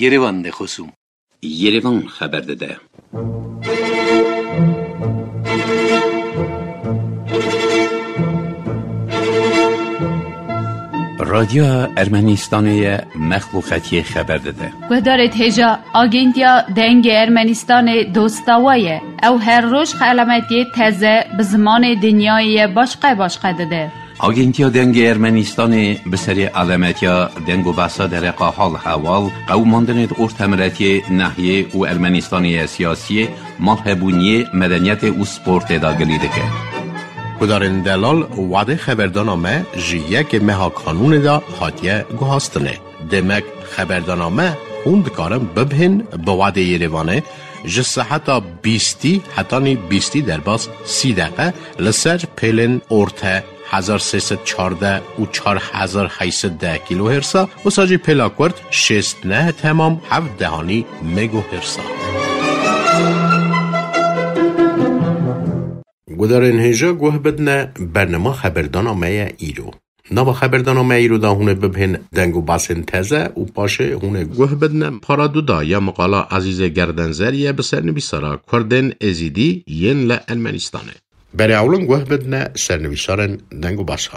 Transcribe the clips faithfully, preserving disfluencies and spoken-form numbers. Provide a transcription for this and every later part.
Yerevan de خصوم Yerevan خبر داده. رادیو ارمنستان مخلوقاتی خبر داده. گذارت هجا آگنتیا دنگ ارمنستان دوستاویه او هر روز علامتی تازه به زمان دنیای باشقه باشقه داده. آگنتیا دنگ ارمنستان به سری علامتیا دنگ و بسا در قاحال حوال قوماندن ارتمرتی نحیه و ارمنستانی سیاسی مالهبونی مدنیت و سپورت داگلی دکه. کدارن دلال وعده خبردانامه جیه که مها قانون دا حاتیه گوهاستنه. دمک خبردانامه خوند کارم ببهن به وعده یریوانه جسه حتی بیستی حتی نی بیستی در باز سی دقیقه لسر پیلن ارته هزار سیصد چارده و چار هزار هیصد ده کیلو هرسا و ساجی پیلا کرد شست نه تمام هفت دهانی مگو هرسا. گذارن هجا گوه بدنه برنامه خبردانامه ایرو. نوا خبردانامه ایرو دا هونه ببهن دنگو باسن تزه و پاشه هونه گوه بدنه پارادو دا یا مقالا عزیز گردنزریه بسر نویسارا کردن ازیدی ین لألمانستانه. برای اولن گوه بدنه سر نویسارن دنگو باسها.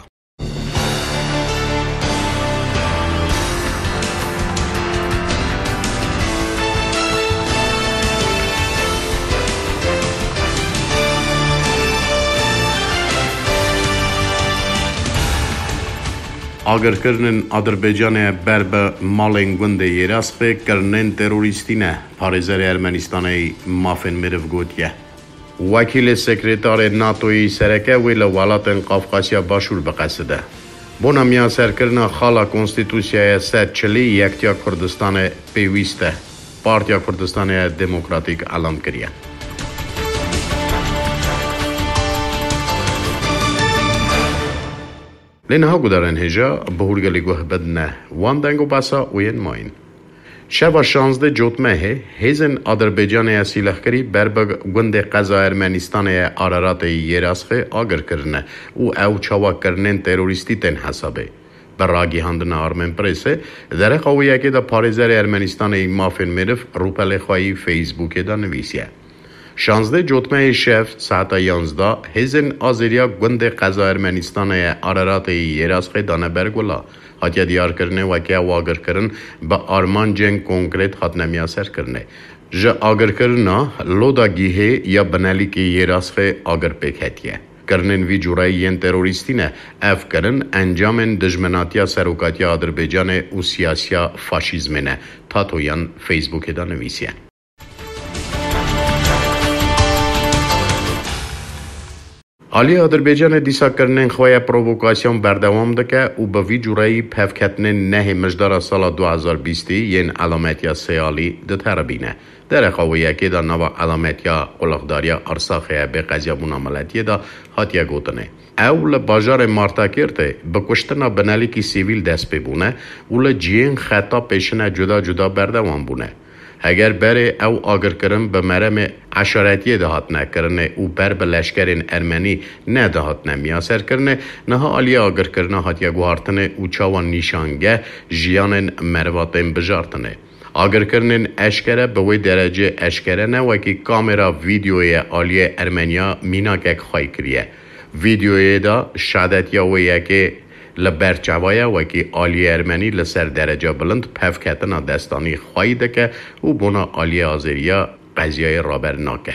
اگر کرنن آذربایجان برب مالن گنده یراسخه کرنن تروریستینه پارزر ارمنستانی مافن مرف گوتیه. وکیل سکرتار ناتوی سرکه ویل ولاتن قفقاسیا باشور بقصده. بونا میا سرکرنا خالا کنستیتوسیای سد چلی یکتیا کردستان پیوسته. پارتیا کردستان دموکراتیک اعلام کریه. لنها گذارن هجا بهورگلی گوه بدنه وان دنگو باسا وین ماین. شب شانزده جوتمه هزن آذربایجان اسیلخکری بربگ گند قضا ارمنستان آرارات یراسخه آگر کرنه و او چاوا کرنن تروریستی تن حسابه. براگی هندن آرمن پرسه در قویه که دا پارزر ارمنستان مافن مرف روپل خواهی فیسبوک دا نویسیه. شانزده جوتمه شف ساعت یانزده هزن آزریا گند قضا ارمنستان آرارات یراسخه دانه برگولا. هاتیا دیار کرنه و که واگر کرن با آرمان جنگ کنکرت هات نمیا سر کرنه. جا آگر کرنا لودا گیه یا بنالی که یراسخه آگر پیک هتیه. کرنن وی جورای ین تروریستینه اف کرن انجامن دجمناتیا سروکاتیا آذربایجان و سیاسیا فاشیزمنه تا تویان فیسبوک دا نویسیه. حالی آذربایجان دیسا کرنن خواه پرووکاسیون بردوام دکه و به وی جورایی پفکتنن نه مجدار سال دو هزار و بیست ین علامتیا سیالی ده بینه. در خواه که دا نوا علامتیا قلقداریا ارساخه به قضیابون عملتیه دا حاتیا گوتنه. اول باجار مارتا کرده به کشتنا بنالی که سیویل دست ببونه اول جین خطا پیشنه جدا جدا بردوام بونه. اگر بره او آگر کرن به مرم عشارتی دهات نکرنه او بر به لشکرین ارمنی نه دهات نمیاسر کرنه نه آلی آگر کرنه هاتیا گوهارتنه او چاوان نیشانگه جیانن مرواتن بجارتنه. آگر کرنن اشکره به وی درجه اشکره نه وکی کامرا ویدیوی آلی ارمنیا میناکک خواهی کریه. ویدیوی دا شادت یا وی که لبرچوایه وکی آلی ارمنی لسر درجه بلند پفکتنا دستانی خواهی دکه و بنا آلی آذریا قضیه رابرناکه.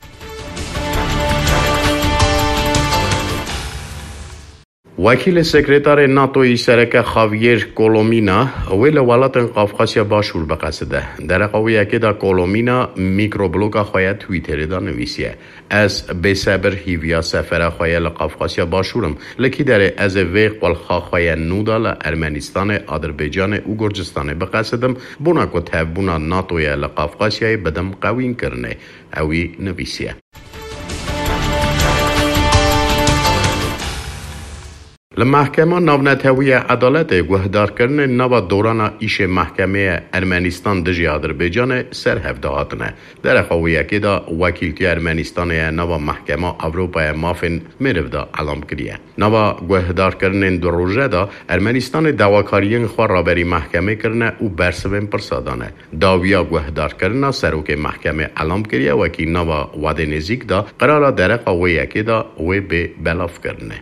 وکیل سکرتار ناتوی سرک خاویر کولومینا ویل ولاتن قفقاسیا باشور بقصده. در قویه که دا کولومینا میکروبلوکا خواه تویتر دا نویسیه. از بسابر هیویا سفر خواه لقفقاسیا باشورم لکی در از وی قلخا خواه نودا لارمنستان آذربایجان و گرجستان بقصدم بونا که تبونا ناتوی لقفقاسیا بدم قوین کرنه اوی نویسیه. لمحکمه ناونتهوی عدالت گوهدار کردن نوا دوران ایش محکمه ارمنستان دجی آذربایجان سر هفته هاتنه. در خویه که دا وکیلتی ارمنستان نوا محکمه اروپای مافن میرف دا علام کریه. نوا گوهدار کردن دو روزه دا ارمنستان دواکاریین خواه را بری محکمه کرنه و برسوین پرسادانه. داویا گوهدار کردن سروک محکمه علام کریه و که نوا وعده نزیک دا قرار در خویه که دا وی به بلاف کرنه.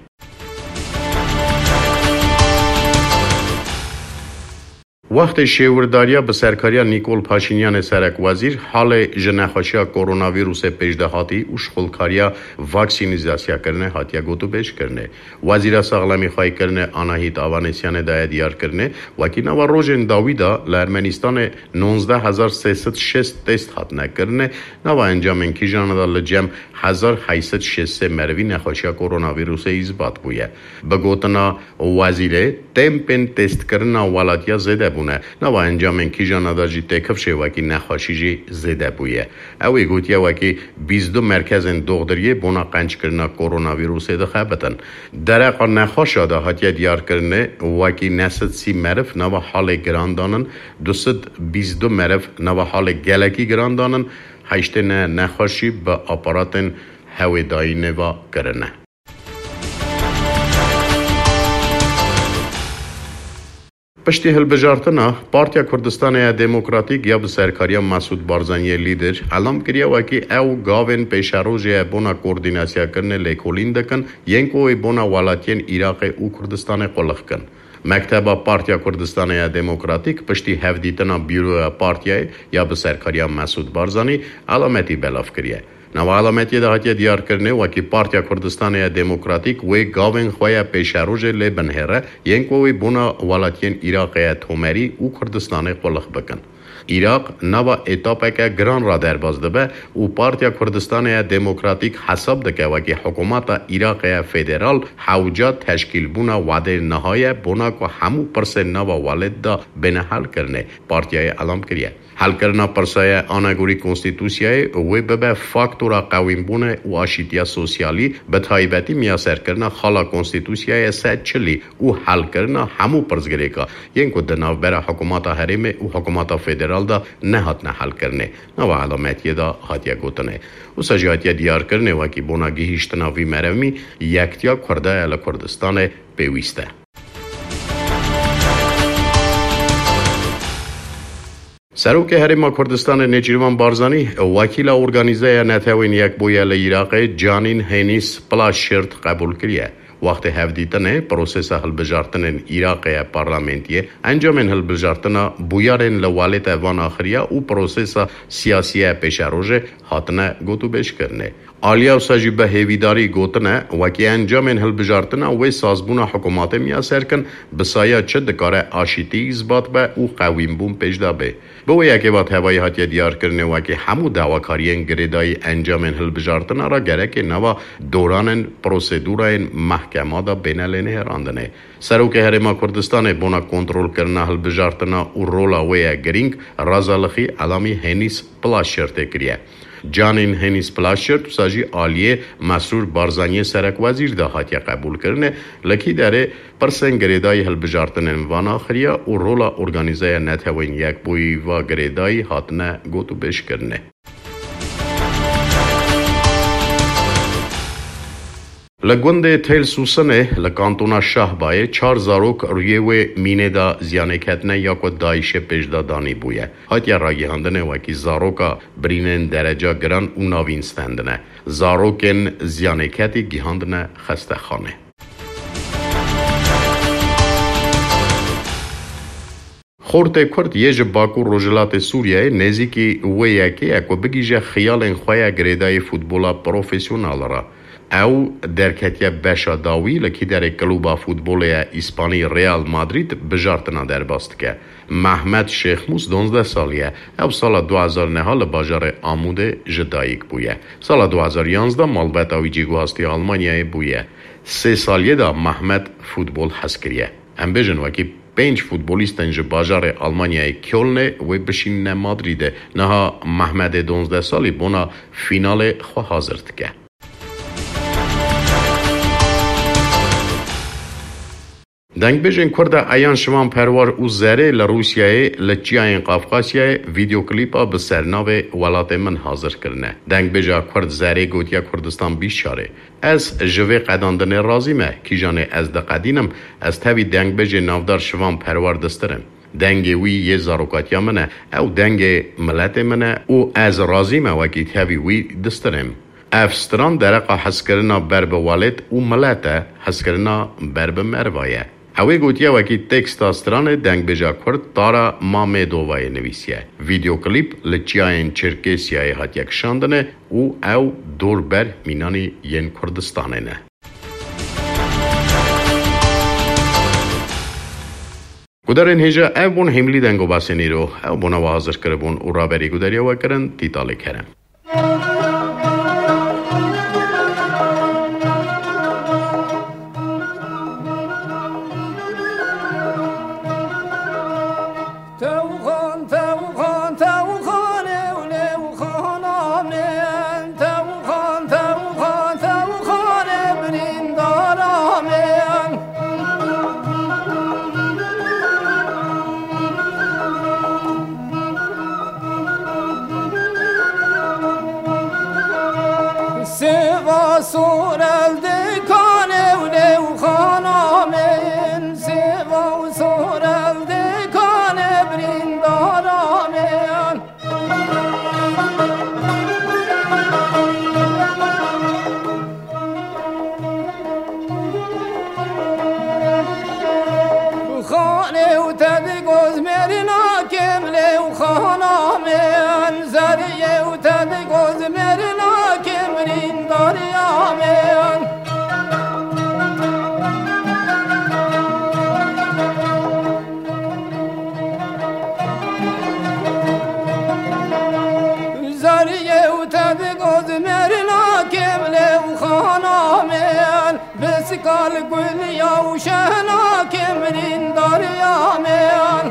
وقت شیورداریا به سرکاریا نیکول پاشینیان سرک وزیر حال جنخوشیا کرونا ویروس پیشدهاتی و شخولکاریا واکسینیزاسیا کرنه هاتیا گوتو بیش کرنه. وزیر ساغلامی خواهی کرنه آناهیت آوانسیان دای دیار کرنه وکی نوا روژن داویدا لارمنستان نوزده هزار سیصد شست تست هات نکرنه نوا انجام انکی جاندا لجم هزار هیصد شست مروی نخوشیا کرونا ویروس ایزبات بویه. بگوتنا وزیره تمپن تست کرنه والاتیا زده بونه نوا انجام انکی جاندا جی تکف شه وکی نخوشی جی زده بویه. اوی گوتیا وکی بیست دو مرکز دغدریه بونا قنچ کرنه کرونا ویروس ده خبتن. درقا نخوشا ده هاتیا دیار کرنه وکی نسد سی مرف نوا حال گراندانن دوست بیست دو مرف نوا حال گلکی گراندانن هشتن نخوشی با اپاراتن هویدایی نوا کرنه. پشتی هلبجارتنا پارتیا کردستان دموکراتیک یا بسرکاریا مسعود بارزانی لیدر علام کریا وکی او گاون پیشروجی بونا کوردیناسیا کرنه لیکولین دکن ینکوی بونا والاتین عراق او کردستان قلق کن. مکتب پارتیا کردستان دموکراتیک پشتی هفدیتنا بیرو پارتیا یا بسرکاریا مسعود بارزانی علامتی بلاف کریه. نو علامتی دهاتی دیار کرنه وکی پارتیا کردستان دموکراتیک وی گاون خواه پیشروج لبنهره ینکوی بونا والاتین عراق تومری او کردستان قلق بکن. عراق نوا اتاپه که گران را در باز دبه و پارتیا کردستان دموکراتیک حساب دکه وکی حکومت عراق فدرال حوجا تشکیل بونا وعده نهای بونا که همو پرس نوا والد دا بنحل کرنه پارتیای علام کریه. حل کرنا پرسای آنگوری کنستیتوسیای وی ببه فاکتورا قویم بونه و آشیتیا سوسیالی به تایبتی میاسر کرنا خالا کنستیتوسیای سد چلی و حل کرنا همو پرزگره که ینکو دناو بره حکومت حریمه و حکومت فدرال دا نهات نحل کرنه نو علامتی دا هاتیا گوتنه و سجاتیا دیار کرنه وکی بونا گیهشتنا وی مرمی یکتیا کرده ال کردستان پیوسته. سروک هرما کردستان نجیروان بارزانی وکیل ارگانیزه نتوین یک بویل عراق جانین هینیس پلاشرت قبول کریه. وقت هفدیتنه پروسس حل بجارتن عراق پارلمانتیه انجام حل بجارتن بویارن لوالت وان آخریا و پروسس سیاسی پیشروژه هاتنه گوتو بیش کرنه. آلیا و سجیبه هیویداری گوتنه وکی انجام حل بجارتن و سازبون حکومات میاسر کن بسایا چه دکاره آشیتی اثبات به و قویم بون پیشدا به. به یکی وقت هوایی هاتی دیار کرنه وکی همو دواکارین گریدای انجام حل بجارتن را گره که نوا دوران پروسیدورین محکمه دا بینالینه راندنه. سروک هرما کردستان بونا کنترول کرنا حل بجارتن و رولا ویا گرینگ رازالخی علامی هنیس پلاشرت کریه. جانین هنیس پلاشرت ساجی آلیه مسرور بارزانی سرک وزیر ده هاتیا قبول کرنه لکی داره پرسن گریدای هل بجارتن وان آخریا و رولا ارگانیزه نتوین یک بوی و گریدای هاتنه گوتو بیش کرنه. لگوند تیل سوسنه لکانتونا شهبای چار زاروک رویه و مینه دا زیانه کتنه یا که دایش پیشدا دانی بویه. هاتیا راگی هندنه وکی زاروکا برینن درجه گران و ناوینستندنه. زاروکن زیانه کتی گیهاندنه خسته خانه. خورت کرد یه باکو روجلات سوریه نزیکی و یکی اکو بگیجه خیال انخواه گریدای فوتبولا پروفیسیونال را. او درکتیه بشا داوی لکی در کلوبا فوتبول اسپانی ریال مادرید بجارتنا در باست که محمد شیخ موس دونزده سالیه او سال دو هزار و نه لباجار آموده جدایک بویه. سال دو هزار و یازده مالبت اوی جیگوهاستی آلمانیای بویه. سه سالیه دا محمد فوتبول حس کریه. ام بجن وکی پنج فوتبولیستن جو باجار آلمانیای کلنه و بشین مادریده نها محمد دونزده سالی بونا فینال خواه حاضرد که. دنگ بجن کرده ایان شوان پروار او زره لروسیای لچیاین قافقاسیای ویدیو کلیپا به سرناو ولات من حاضر کرنه. دنگ بجا کرد زره گوتیا کردستان بیشاره. از جوه قداندن رازیمه کی جانه از دقدینم از تاوی دنگ بجه نافدار شوان پروار دسترم. دنگ وی یه زاروکاتیا منه او دنگ ملت منه او از رازیمه وکی تاوی وی دسترم. افستران درقا حس کرنا بر به والد او ملته حس کرنا بر به مروایه. اوی گوتیا وکی تکست استران دنگ بجا کرد تارا مامه دووای نویسیه. ویدیو کلیپ لچیاین چرکسیای هات یک شاندنه او او دور بر مینانی ین کردستانه نه. گودرین هجا او بون هملی دنگو باسنی رو او بونا و حاضر کربون او را بری گودریا و کرن تیتالی کرم. Kal gül yavşana kemrin daryamen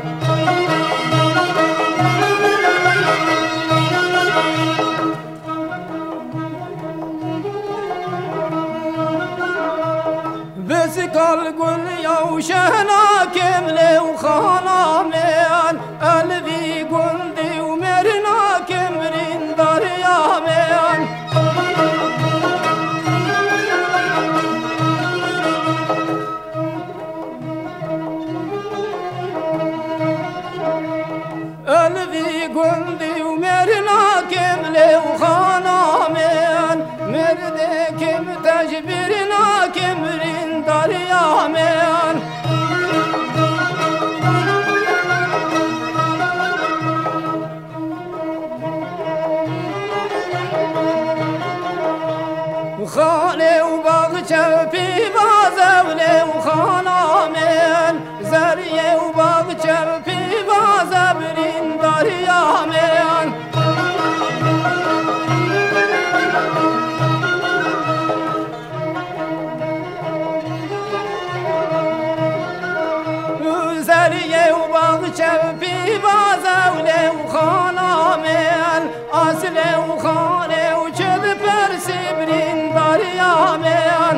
Besikal gül yavşana kemle ukhanamen Elvi gündi umerna kemrin daryamen Gündi umerna kemle ukhanamen Merde kim tecbirna kemrin daryamen Khane u bagche piva zavle ukhanamen Zariye u bagche piva zabrin daryamen Zariye u bagche piva zavle ukhanamen Asle u khane u ched persibrin daryamen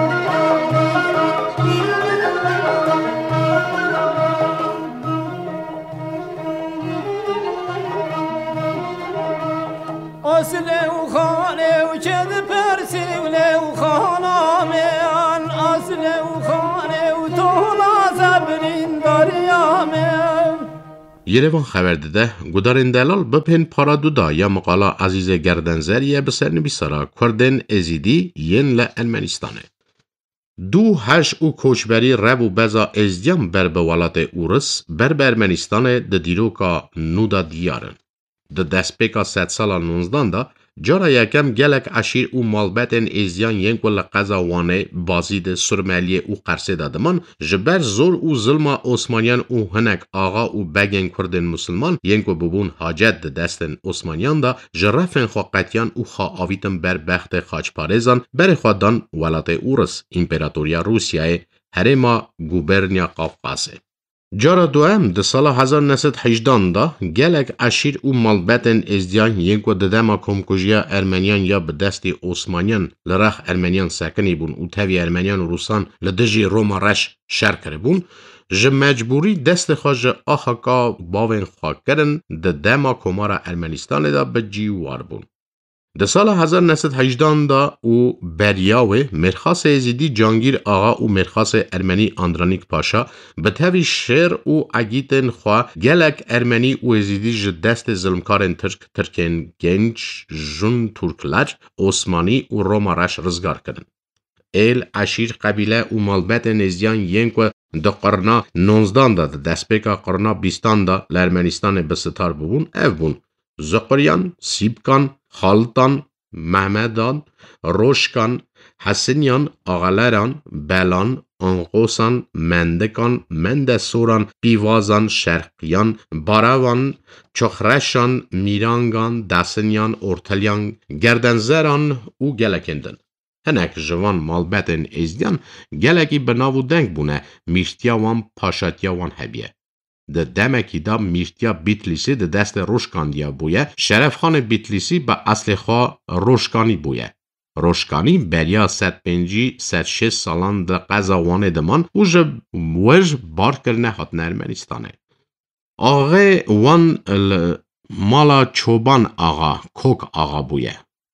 Asle u khane u chad persivle u khanamen Asle u khane u tola zabrin daryamen یروان خبر داده گودارین دلال بپن پارادودا یا مقاله عزیز گردنزریه بسر نبیسارا کردن ازیدی ین لألمانستانه. دو هش او کوچبری رب و بزا ازدیان بر بولات اورس بر برمنستان ده دیروکا نودا دیارن. ده دستپیکا ست سالا نونزدان دا جارا یکم گلک عشیر او مالبتن ازیان ینک و لقضا وانه بازی ده سرمالیه او قرصه دادمان جبر زور او ظلم عثمانیان او هنک آغا او بگن کردن مسلمان ینک و ببون حاجت ده دستن عثمانیان دا جرفن خواقتیان او خواه آویتن بر بخت خاچپارزان بر خوددان ولات اورس امپراتوریا روسیای هرما گوبرنیا قافقاسه. جارا دوام ده سال هزار و نهصد و هجده دا گلک عشیر و مالبتن ازدیان یکو ده دما کمکوژیا ارمنیان یا به دست عثمانیان لرخ ارمنیان سکنی بون و تاوی ارمنیان و روسان لدجی روما رش شر کرده بون جه مجبوری دست خواج آخاکا باوین خواه کرن ده دما کمارا ارمنستان دا به جیوار بون. ده سال هزار و نهصد و هجده دا او بریاوه مرخاص ازیدی جانگیر آغا و مرخاص ارمنی اندرانیک پاشا به تاوی شیر و اگیتن خواه گلک ارمنی و ازیدی جه دست ظلمکارن ترک ترکن گنج جون ترکلر عثمانی و روما رش رزگار کرن. ایل عشیر قبیله و مالبت نزدیان ینکو ده قرنا نونزدان دا ده دستپیکا قرنا بیستان دا لارمنستان بستار ببون او بون زقریان، سیبکان، خالتان، محمدان، روشکان، حسنیان، آغالران، بلان، انقوسان، مندکان، مندسوران، پیوازان، شرقیان، باراوان، چخرشان، میرانگان، دسنیان، ارتلیان، گردنزران و گلکندن. هنک جوان مالبتن ازدیان گلکی بناو دنگ بونه میشتیا وان پاشاتیا وان هبیه. ده دمکی دا میشتیا بیتلیسی ده دست روشکاندیا بویه شرف خان بیتلیسی با اصل خواه روشکانی بویه. روشکانی بریا ست پنجی ست شش سالان ده قضاوان دمان و جب وج بار کرنه هات ارمنستانه. آغا وان مالا چوبان آغا کوک آغا بویه.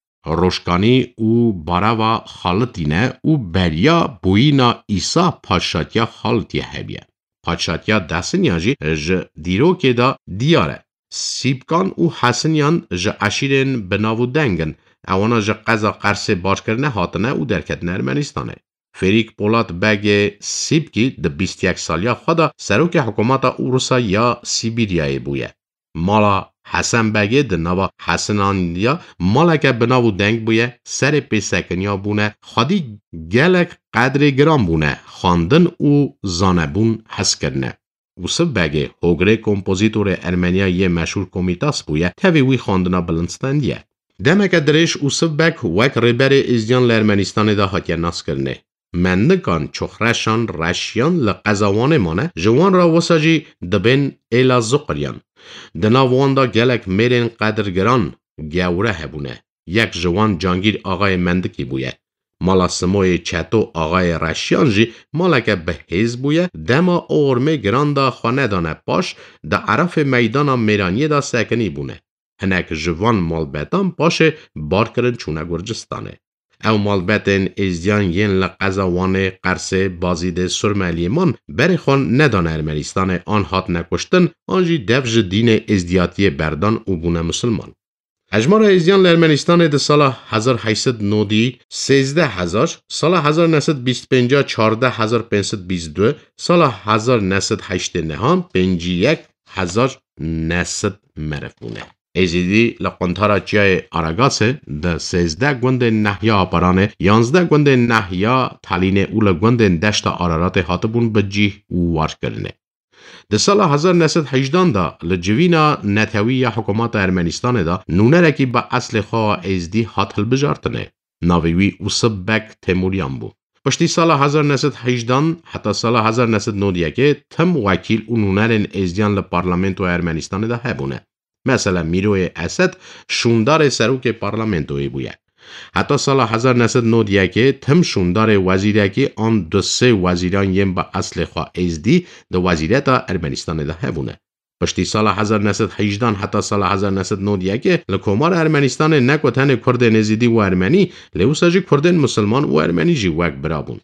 روشکانی او باراوا خالتینه او بریا بوینا ایسا پاشاتیا خالتیه هبیه. پاشاتیا دستنیاجی ج دیرو که دا دیاره. سیبکان او حسنیان ج عشیرن بناو دنگن. اوانا ج قضا قرص باش کرنه هاتنه او درکت ارمنستانه. فریک پولات بگ سیبکی ده بیست یک سالیا خدا سروک حکومت اوروسا یا سیبیریای بویه. مالا حسن بگه ده نوا حسنانیا مالا که بناو دنگ بویه سر پیسکنیا بونه خادی گلک قدر گرام بونه خاندن او زانبون حس کرنه. اوسف بگه هوگره کمپوزیتور ارمنیا یه مشهور کومیتاس بویه تاوی وی خاندنا بلندستندیه. دمک درش اوسف بگ وک ریبر ازیان لارمنستان دا حاکر ناس کرنه. مندکان چخرشان رشیان لقزاوان مانه جوان را وساجی دبن ایلا زقریان. دناوان دا گلک میرین قدرگران گوره هبونه. یک جوان جانگیر آقای مندکی بویه. مالا سموی چتو آقای رشیان جی مالا که به حیز بویه دما اورمه گران دا خانه دانه پاش دا عرف میدان میرانی دا سکنی بونه. هنک جوان مالبتان پاشه بار کرن چونه گرجستانه. او مالبتن ازدیان ین لقزاوان قرصه بازید سرمالیمان بری خون ندان ارمنستان آن هات نکشتن آنجی دفج دین ازدیاتی بردان او بونه مسلمان. اجمار ازدیان لارمنستان ده سال هزار و هشتصد و نود سیزده هزار، سال هزار و نهصد و بیست و پنج چهارده هزار و پانصد و بیست و دو، سال هزار و نهصد و هشتاد و نه پنج یک هزار و نهصد مرفونه. ازیدی لقنتارا جای آراگاسه ده سیزده گوند نحیا پرانه یانزده گوند نحیا تالینه اول گوند دشت آرارات هاتبون بجیه وار کرنه. ده سال هزار و نهصد و هجده دا لجوینا نتوی حکومت ارمنستان دا نونرکی با اصل خواه ازدی هاتل بجارتنه. ناویوی اوسب بک تیموریان بو. پشتی سال هزار و نهصد و هجده حتی سال هزار و نهصد و نود و یک تم وکیل و نونرن ازدیان لپارلمنت و ارمنستان دا هبونه. مثلا میروی اسد شوندار سروک پارلمنتوی بویه. حتی سال هزار و نهصد و نود و یک تم شوندار وزیرکی آن دو سه وزیران یم با اصل خواه ازدی دو وزیرت ارمنستان ده هبونه. پشتی سال هزار و نهصد و هجده حتی سال هزار و نهصد و نود و یک لکومار ارمنستان نکو تن کرد نزیدی و ارمنی لیوساجی کردن مسلمان و ارمنی جی وک برابون.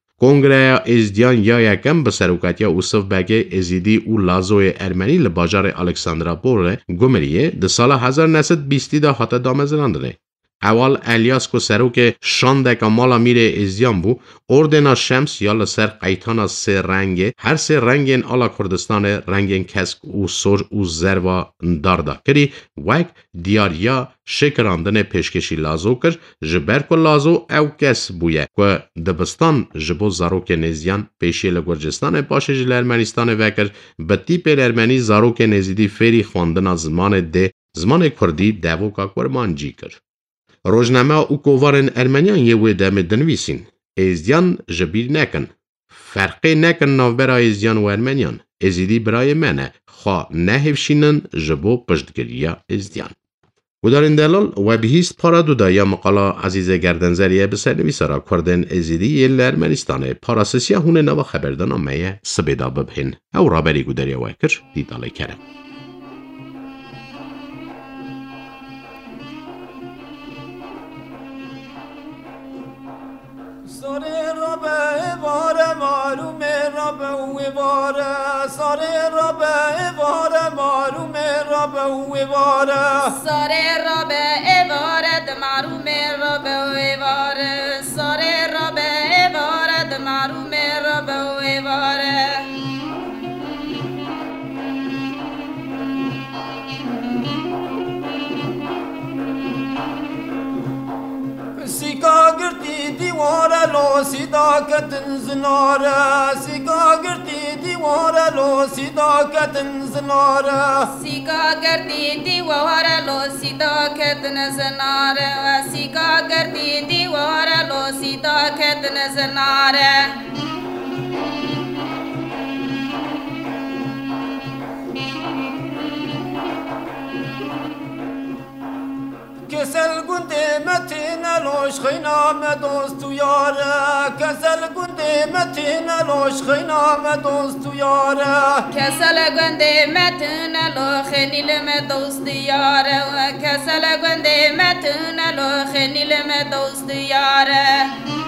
کنگره ازدیان یا یکم به سروکاتیا اوسف بگه ازیدی او لازوی ارمنی لباجار الکساندراپول گمریه ده سال هزار و نهصد و بیست دا حتی دامزراندنه. اول الیاس کو سروک شاندک مالا میره ازیان بو اردنا شمس یا لسر قیتانا سه رنگه هر سه رنگین آلا کردستان رنگین کسک و سر و زروا داردا کری وک دیاریا شکراندن پیشکشی لازو کر جبر کو لازو او کس بویه که دبستان جبو زاروک نزیان پیشی لگرجستان باشه جل ارمنستان وکر بطی پر ارمنی زاروک نزیدی فری خواندن زمان ده زمان کردی دوکا کرمانجی کر. روزنامه او کووارن ارمنیان یه وی دم دنویسین. ازدیان جبیر نکن. فرقی نکن ناو برای ازیان و ارمنیان ازیدی برای منه خواه نهفشینن جبو پشتگریا ازیان و در این دلال و بهیست پارا دو دا یا مقالا عزیز گردنزریه بسر نویسارا کردن ازیدی یل ارمنستانه پاراسسیا هونه نوا خبردان آمه سبیدا ببهن او رابری گودریا وکر دیداله کرم ساره ربه واره مارو ربه و واره ساره ربه واره مارو ربه و واره ساره ربه واره دمارو ربه و واره ساره ربه واره دمارو ربه و واره سیکا گرتی دیواره لو سیدا کتن زناره سیکا گرتی دیواره لو سیدا کتن زناره سیکا گرتی دیواره لو سیدا کتن زناره سیکا گرتی دیواره لو سیدا کتن زناره کسل گنده متین لوش خینا مدوست و یاره کسل گنده متین لوش خینا مدوست و یاره کسل گنده متین لو خیل مدوست یاره کسل گنده متین لو خیل مدوست یاره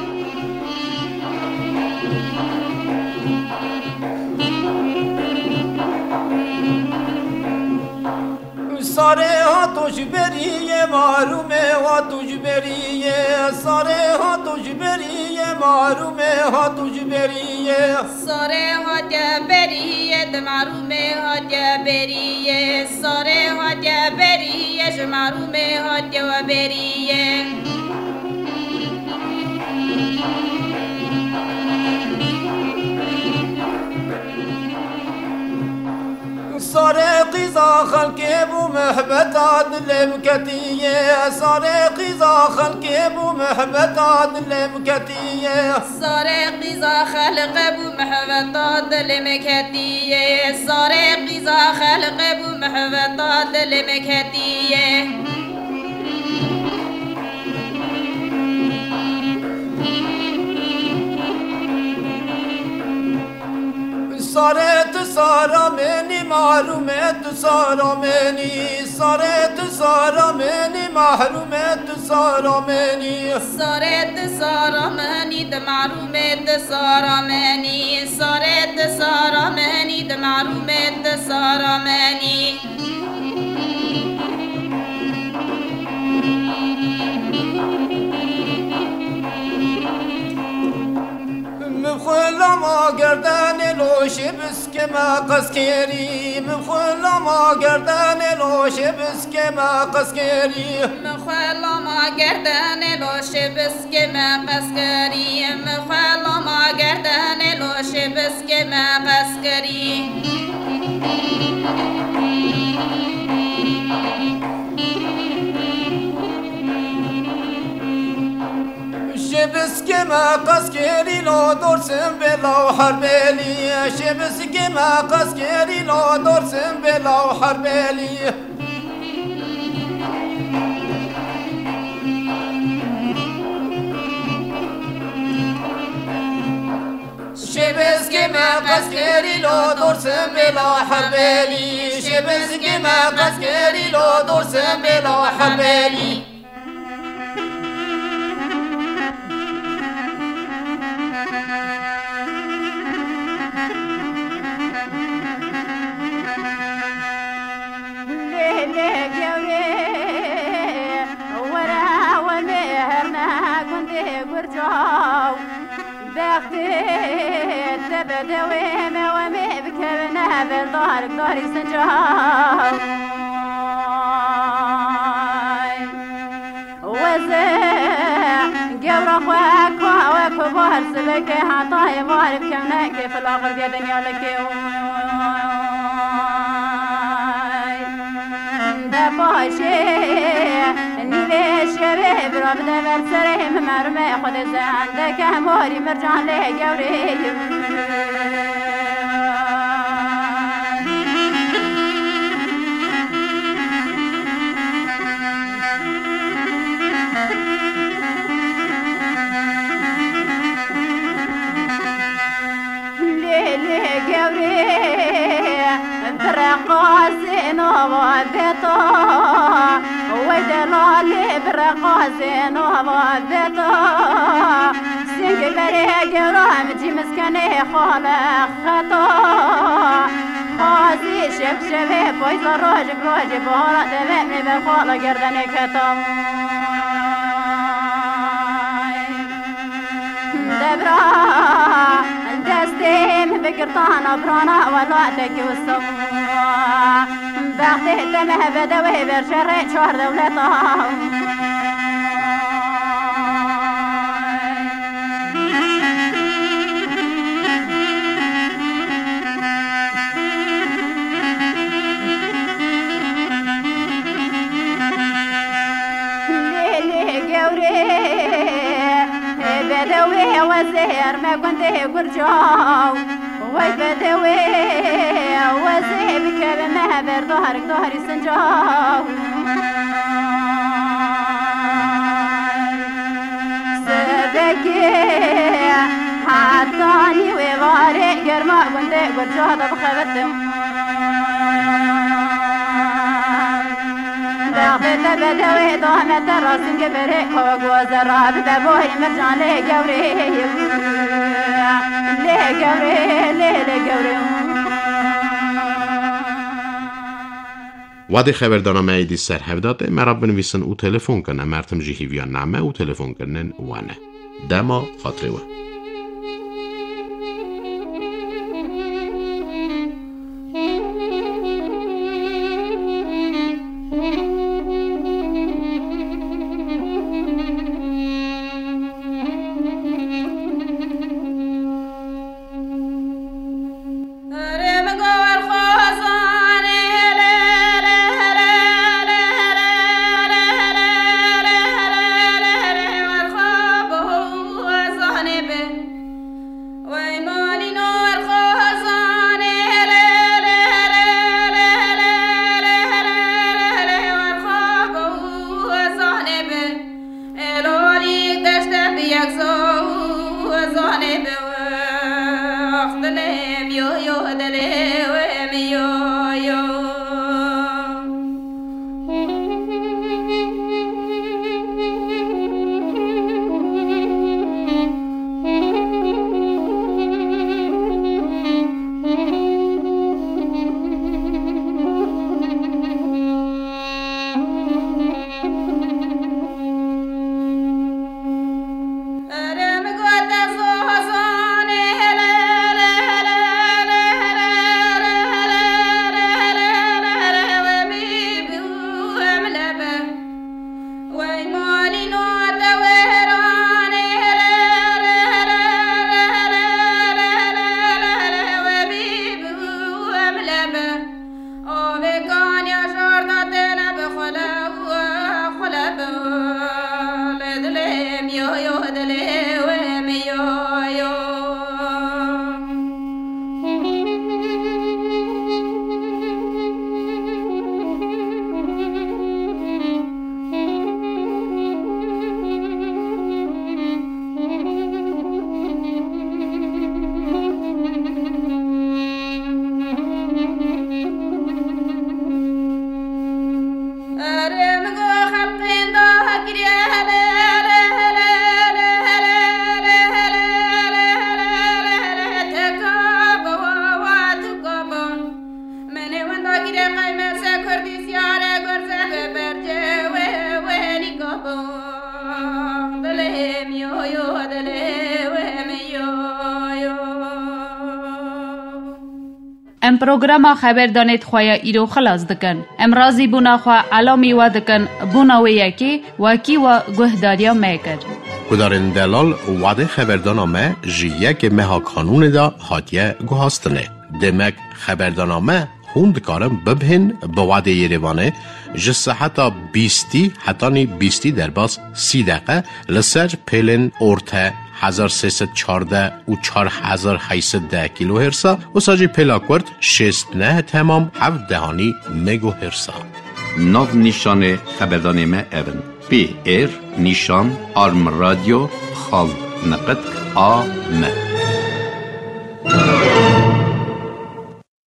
ساره ها توش بریه معرومه ها توش بریه ساره ها توش بریه معرومه ها توش بریه ساره ها تیا بریه دمارومه ها تیا بریه ساره ها تیا بریه جمارومه ها تیا بریه ساره قیزا خلقی بو محبت عدل مکتیه ساره قیزا خلقی بو محبت عدل مکتیه ساره قیزا خلق بو محبت عدل مکتیه ساره قیزا خلق بو محبت عدل مکتیه ساره تو سارا منی معلومه تو سارا منی ساره تو سارا منی محرومه تو سارا منی ساره تو سارا منی د معلومه تو سارا منی ساره تو سارا منی د معلومه تو سارا منی مخلا ما گردن لوش بسک ما قسکری مخلا ما گردن لوش بسک ما قسکری مخلا ما گردن لوش بسک ما قسکری مخلا ما گردن لوش بسک ما قسکری شبس که ما قسکری لا درسم بلا حربلی شبس که ما قسکری لا درسم بلا حربلی شبس که ما قسکری لا درسم بلا حربلی شبس که ما قسکری لا درسم بلا حربلی بدوي ما ومي بكبنا بالظهر قداري سنجاو وزع قبر اخواك وهواك بوهر سبك عطاي بوهر بكمنا كيف الاخر دي دنيا لك دباشي نيلي شباب رب دبر سرهم مرمي خد زندك هموري مرجع لي قوري برقاسين وبادتا سنك بريق رامتي مسكني خالق خطا خازي شب شبي فويز روجك روجي بولا دبيني بالخالق قردني كتا دبرا دستيم بقرطانا برانا والوقتك والصم بغتي دمه بدوي برشري شهر دولتها بدوي وزير ما كنت قرجاو وي بدوي وزير بكب ما بر ظهرك ظهري سنجاو سبكي حطاني وباري قرما كنت قرجاو بخبتم بغبت بدوي ضهمة الرسم قبري وقوز الراب دبوي مرجان لي قوري لي قوري لي لي قوري وادي خبردارنامه دی سر هفداده مرا بنویسن او تلفن کنه مرتم جهیویان نامه او تلفن کنن وانه دما خاطره و ام پروگرام خبر دانید خواه ایرو خلاص دکن. ام رازی بونا خواه علامی و دکن بونا و یکی وکی و گهداریا میکر. کدارن دلال وعده خبردانامه جیه مها کانون دا حاتیه گوهاستنه. دمک خبردانامه خوند کارم ببهن به وعده یریوانه جسه حتی بیستی حتی نی بیستی در باز سی دقیقه لسر پیلن ارته هزار و سیصد و چهارده و چهار هزار و هشتصد و ده کیلو هرتز و ساجی پلاکورد شصت و نه تمام هفت دهانی مگا هرتز. ناو نیشان خبردان ما اون پی ایر نیشان آرم رادیو خال نقد آ م